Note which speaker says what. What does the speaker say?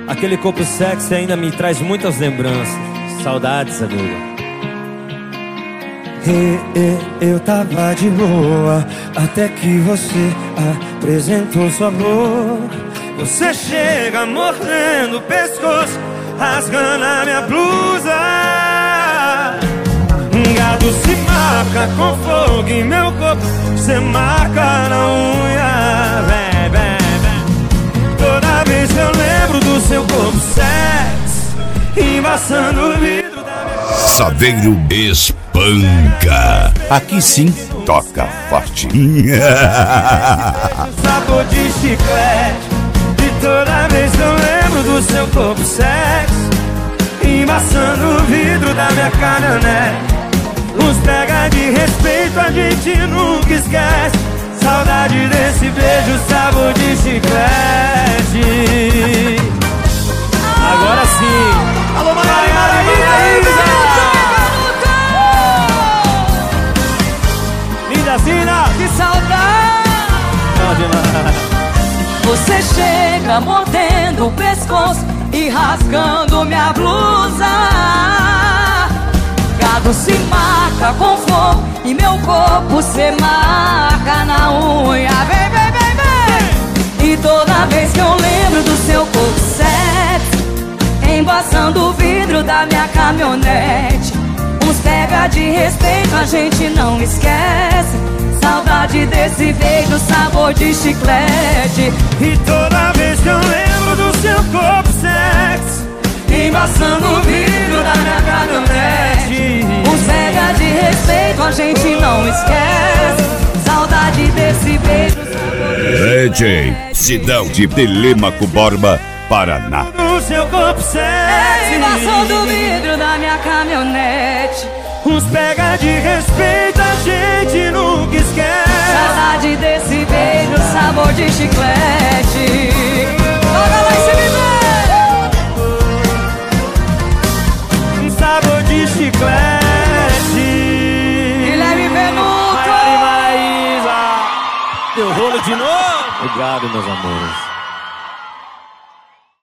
Speaker 1: Aquele corpo sexy ainda me traz muitas lembranças. Saudades, amigo.
Speaker 2: Eu tava de boa até que você apresentou sua boca. Você chega mordendo o pescoço, rasgando a minha blusa. Gado se marca com fogo em meu corpo, você marca na unha. Vem, vem, vem. Toda vez que eu lembro do seu corpo sexy, embaçando o vidro da minha...
Speaker 3: Saveiro espanca. Aqui sim toca forte.
Speaker 2: Sabor de chiclete. E toda vez que eu lembro do seu corpo sexy, embaçando o vidro da minha caminhonete. Uns pega de respeito, a gente nunca esquece. Saudade desse beijo, sabor de chiclete.
Speaker 1: Agora sim.
Speaker 2: Alô, Maria! Linda Zina!
Speaker 4: Que saudade! Você chega mordendo o pescoço e rasgando minha blusa. Gado se marca com fogo e meu corpo se marca na unha. Vem, vem, vem, vem. E toda vez que eu lembro do seu corpo sexy, embaçando o vidro da minha caminhonete. Uns pega de respeito, a gente não esquece. Saudade desse beijo, sabor de chiclete.
Speaker 2: E toda vez que eu lembro do seu corpo sexy, embaçando o vidro da minha caminhonete.
Speaker 4: Uns pega de respeito, a gente não esquece. Saudade desse beijo, sabor de
Speaker 3: DJ Sidão de Telêmaco Borba, Paraná.
Speaker 2: Do seu corpo sexy,
Speaker 4: embaçando o vidro da minha caminhonete.
Speaker 2: uns pega de respeito, a gente nunca esquece.
Speaker 4: Saudade desse beijo, sabor de chiclete. Toca lá esse
Speaker 2: Sabor de chiclete.
Speaker 4: Guilherme Venuto.
Speaker 2: Maísa.
Speaker 1: Deu rolo de novo. Obrigado, meus amores.